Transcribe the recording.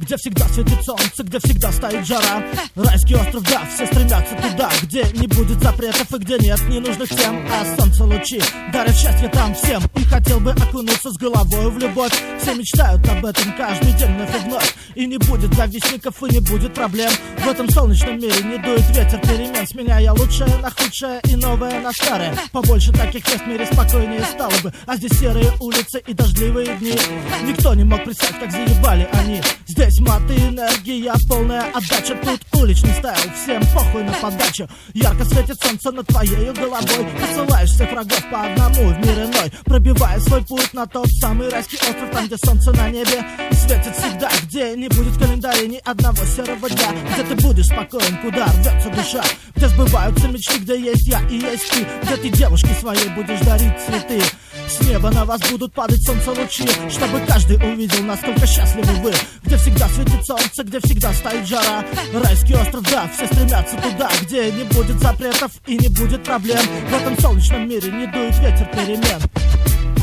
где всегда светит солнце, где всегда стоит жара. Райский остров, да, все стремятся туда, где не будет запретов и где нет ненужных тем. А солнце лучи дарят счастье там всем. И хотел бы окунуться с головой в любовь. Все мечтают об этом каждый день вновь и вновь. И не будет завистников, и не будет проблем. В этом солнечном мире не дует ветер перемен, сменяя лучшее на худшее и новое на старое. Побольше таких мест в мире спокойнее стало бы. А здесь серые улицы и дождливые дни. Никто не мог представить, как заебали они. Здесь мат и энергия, полная отдача. Тут уличный стайл, всем похуй на подачу. Ярко светит солнце над твоей головой. Посылаешь всех врагов по одному в мир иной, пробивая свой путь на тот самый райский остров, там, где солнце на небе и светит всегда, где не будет в календаре ни одного серого дня, где ты будешь спокоен, куда рвется душа, где сбываются мечты, где есть я и есть ты, где ты девушке своей будешь дарить цветы. С неба на вас будут падать солнце лучи, чтобы каждый увидел, насколько счастливы вы. Где всегда светит солнце, где всегда стоит жара. Райский остров, да, все стремятся туда, где не будет запретов и не будет проблем. В этом солнечном мире не дует ветер перемен.